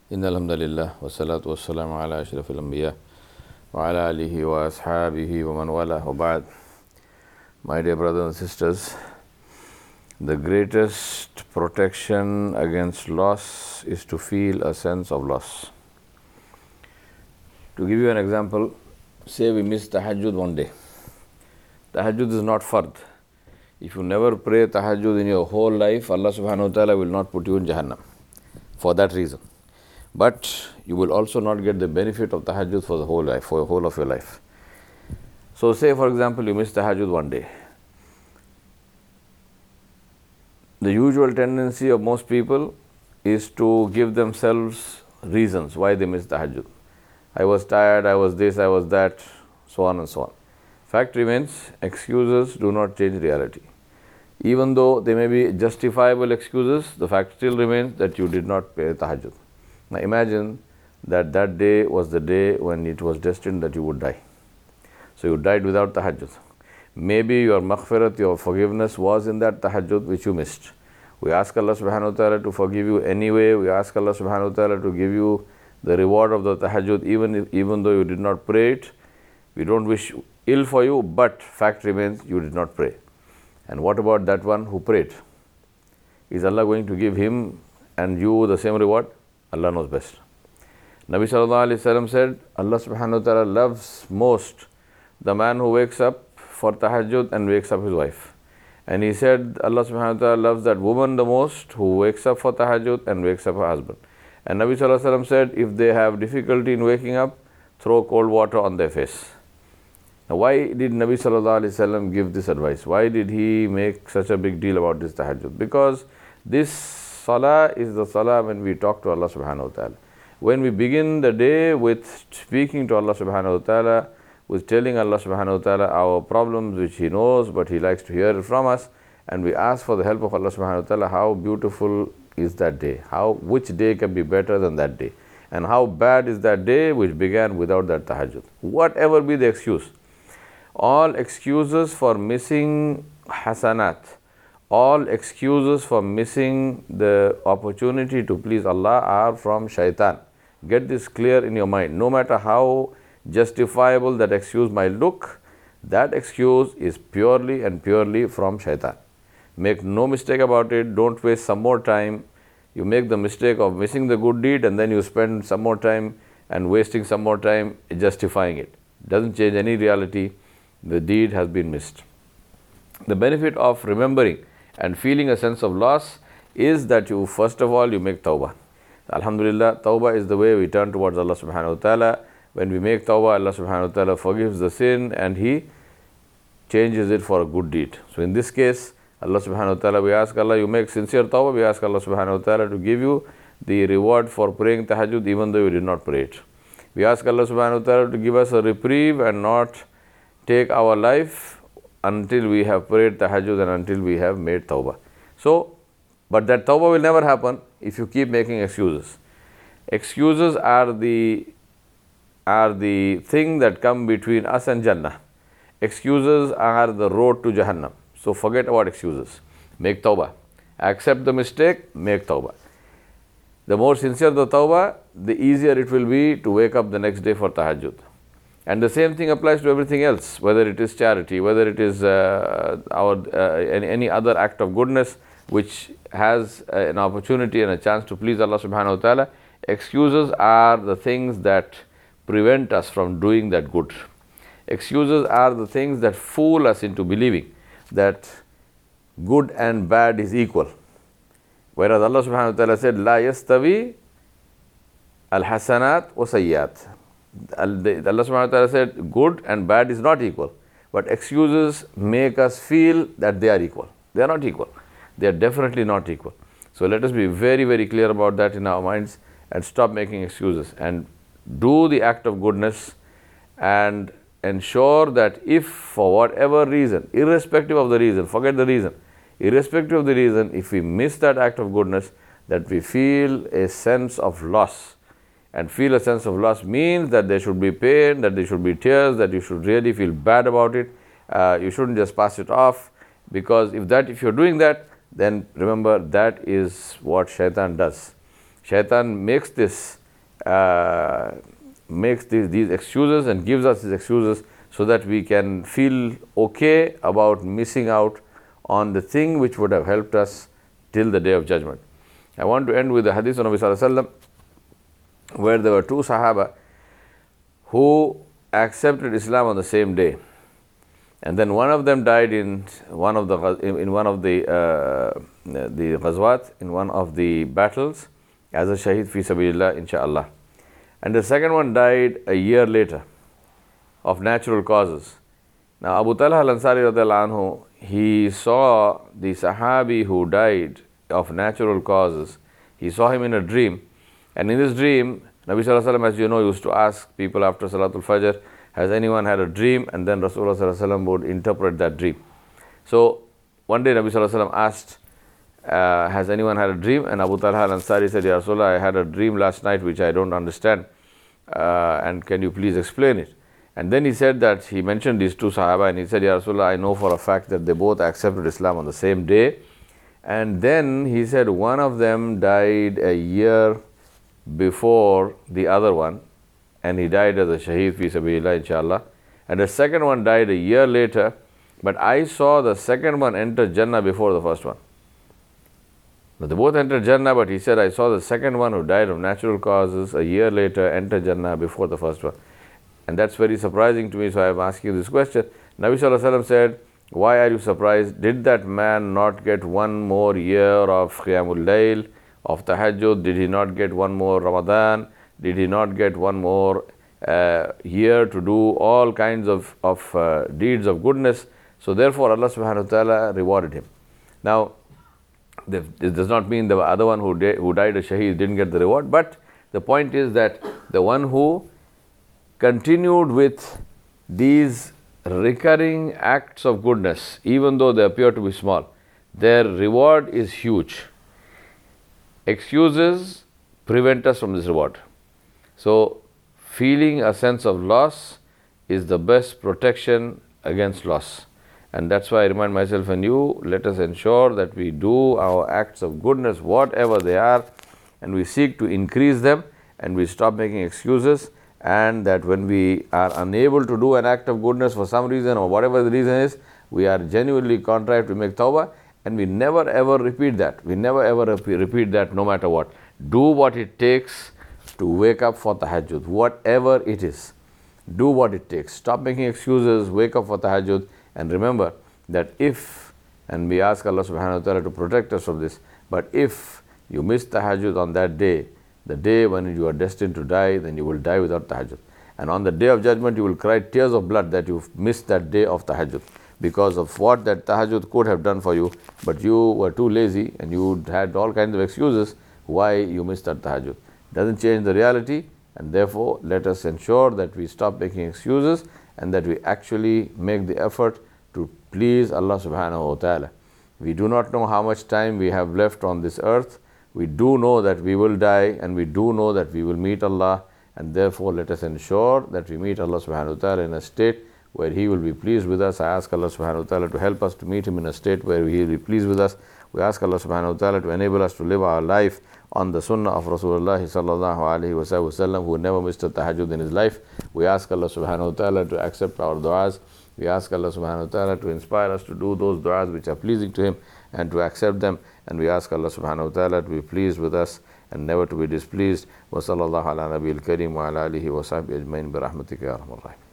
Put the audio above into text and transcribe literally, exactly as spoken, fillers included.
إن الحمد لله والصلاة والسلام على أشرف الأنبياء وعلى آله وأصحابه ومن والاه وبعد. My dear brothers and sisters, the greatest protection against loss is to feel a sense of loss. To give you an example, say we miss Tahajjud one day. Tahajjud is not fard. If you never pray Tahajjud in your whole life, Allah subhanahu wa ta'ala will not put you in Jahannam for that reason. But you will also not get the benefit of Tahajjud for the whole life, for the whole of your life. So say for example you miss Tahajjud one day. The usual tendency of most people is to give themselves reasons why they miss Tahajjud. I was tired, I was this, I was that, so on and so on. Fact remains, excuses do not change reality. Even though they may be justifiable excuses, the fact still remains that you did not pray Tahajjud. Now imagine that that day was the day when it was destined that you would die. So you died without Tahajjud. Maybe your maghfirat, your forgiveness was in that Tahajjud which you missed. We ask Allah subhanahu wa ta'ala to forgive you anyway. We ask Allah subhanahu wa ta'ala to give you the reward of the Tahajjud even, if, even though you did not pray it. We don't wish ill for you, but fact remains you did not pray. And what about that one who prayed? Is Allah going to give him and you the same reward? Allah knows best. Nabi sallallahu alayhi wa sallam said, Allah subhanahu wa ta'ala loves most the man who wakes up for Tahajjud and wakes up his wife. And he said, Allah subhanahu wa ta'ala loves that woman the most who wakes up for Tahajjud and wakes up her husband. And Nabi sallallahu alayhi wa sallam said, if they have difficulty in waking up, throw cold water on their face. Now why did Nabi sallallahu alayhi wa sallam give this advice? Why did he make such a big deal about this Tahajjud? Because this Salah is the Salah when we talk to Allah subhanahu wa ta'ala. When we begin the day with speaking to Allah subhanahu wa ta'ala, with telling Allah subhanahu wa ta'ala our problems which He knows, but He likes to hear it from us, and we ask for the help of Allah subhanahu wa ta'ala, how beautiful is that day? How, which day can be better than that day? And how bad is that day which began without that Tahajjud? Whatever be the excuse, all excuses for missing hasanat, all excuses for missing the opportunity to please Allah are from shaitan. Get this clear in your mind. No matter how justifiable that excuse might look, that excuse is purely and purely from shaitan. Make no mistake about it. Don't waste some more time. You make the mistake of missing the good deed and then you spend some more time and wasting some more time justifying it. Doesn't change any reality. The deed has been missed. The benefit of remembering and feeling a sense of loss is that you, first of all, you make tawbah. Alhamdulillah, tawbah is the way we turn towards Allah subhanahu wa ta'ala. When we make tawbah, Allah subhanahu wa ta'ala forgives the sin and He changes it for a good deed. So in this case, Allah subhanahu wa ta'ala, we ask Allah, you make sincere tawbah, we ask Allah subhanahu wa ta'ala to give you the reward for praying tahajjud even though you did not pray it. We ask Allah subhanahu wa ta'ala to give us a reprieve and not take our life until we have prayed tahajjud and until we have made tawbah. So, but that tawbah will never happen if you keep making excuses. Excuses are the, are the thing that come between us and Jannah. Excuses are the road to Jahannam. So forget about excuses. Make tawbah. Accept the mistake, make tawbah. The more sincere the tawbah, the easier it will be to wake up the next day for tahajjud. And the same thing applies to everything else, whether it is charity, whether it is uh, our uh, any, any other act of goodness which has uh, an opportunity and a chance to please Allah subhanahu wa ta'ala. Excuses are the things that prevent us from doing that good. Excuses are the things that fool us into believing that good and bad is equal. Whereas Allah subhanahu wa ta'ala said, La yastavi al-hasanat wa sayyat. Allah subhanahu wa ta'ala said, good and bad is not equal. But excuses make us feel that they are equal. They are not equal. They are definitely not equal. So let us be very, very clear about that in our minds and stop making excuses and do the act of goodness and ensure that if for whatever reason, irrespective of the reason, forget the reason, irrespective of the reason, if we miss that act of goodness, that we feel a sense of loss. And feel a sense of loss means that there should be pain, that there should be tears, that you should really feel bad about it. Uh, you shouldn't just pass it off, because if that, if you're doing that, then remember that is what shaitan does. Shaitan makes this uh, makes these, these excuses and gives us these excuses so that we can feel okay about missing out on the thing which would have helped us till the Day of Judgment. I want to end with the hadith of Nabi Sallallahu Alaihi Wasallam, where there were two Sahaba who accepted Islam on the same day, and then one of them died in one of the in one of the uh, the ghazwat, in one of the battles, as a shaheed fi sabilillah, inshallah, and the second one died a year later of natural causes. Now Abu Talha al-Ansari radhiyallahu anhu, he saw the Sahabi who died of natural causes. He saw him in a dream, and in this dream, Nabi Sallallahu Alaihi Wasallam, as you know, used to ask people after Salatul Fajr, has anyone had a dream? And then Rasulullah Sallallahu Alaihi Wasallam would interpret that dream. So one day Nabi Sallallahu Alaihi Wasallam asked, uh, has anyone had a dream? And Abu Talha al-Ansari said, Ya Rasulullah, I had a dream last night which I don't understand, uh, and can you please explain it? And then he said that, he mentioned these two Sahaba, and he said, Ya Rasulullah, I know for a fact that they both accepted Islam on the same day. And then he said one of them died a year before the other one, and he died as a shaheed fi sabilillah, inshallah. And the second one died a year later, but I saw the second one enter Jannah before the first one. Now they both entered Jannah, but he said, I saw the second one who died of natural causes a year later enter Jannah before the first one. And that's very surprising to me, so I am asking you this question. Nabi Sallallahu Alaihi Wasallam said, why are you surprised? Did that man not get one more year of Qiyamul Layl, of Tahajjud? Did he not get one more Ramadan? Did he not get one more uh, year to do all kinds of, of uh, deeds of goodness? So therefore Allah subhanahu wa ta'ala rewarded him. Now, this does not mean the other one who, di- who died a shaheed didn't get the reward, but the point is that the one who continued with these recurring acts of goodness, even though they appear to be small, their reward is huge. Excuses prevent us from this reward. So feeling a sense of loss is the best protection against loss. And that's why I remind myself and you, let us ensure that we do our acts of goodness, whatever they are, and we seek to increase them, and we stop making excuses, and that when we are unable to do an act of goodness for some reason or whatever the reason is, we are genuinely contrite to make tawbah, and we never ever repeat that. We never ever repeat that no matter what. Do what it takes to wake up for tahajjud, whatever it is. Do what it takes. Stop making excuses, wake up for tahajjud, and remember that if, and we ask Allah subhanahu wa ta'ala to protect us from this, but if you miss tahajjud on that day, the day when you are destined to die, then you will die without tahajjud. And on the Day of Judgment, you will cry tears of blood that you missed that day of tahajjud, because of what that tahajjud could have done for you, but you were too lazy and you had all kinds of excuses why you missed that tahajjud. Doesn't change the reality, and therefore let us ensure that we stop making excuses and that we actually make the effort to please Allah subhanahu wa ta'ala. We do not know how much time we have left on this earth. We do know that we will die, and we do know that we will meet Allah, and therefore let us ensure that we meet Allah subhanahu wa ta'ala in a state where He will be pleased with us. I ask Allah subhanahu wa ta'ala to help us to meet Him in a state where He will be pleased with us. We ask Allah subhanahu wa ta'ala to enable us to live our life on the sunnah of Rasulullah sallallahu alayhi wa sallam, who never missed a tahajjud in his life. We ask Allah subhanahu wa ta'ala to accept our du'as. We ask Allah subhanahu wa ta'ala to inspire us to do those du'as which are pleasing to Him and to accept them. And we ask Allah subhanahu wa ta'ala to be pleased with us and never to be displeased. Wa sallallahu ala nabiyil kareem wa ala alihi wa sahbihi ajmain bi rahmatika ya arhamar rahimin.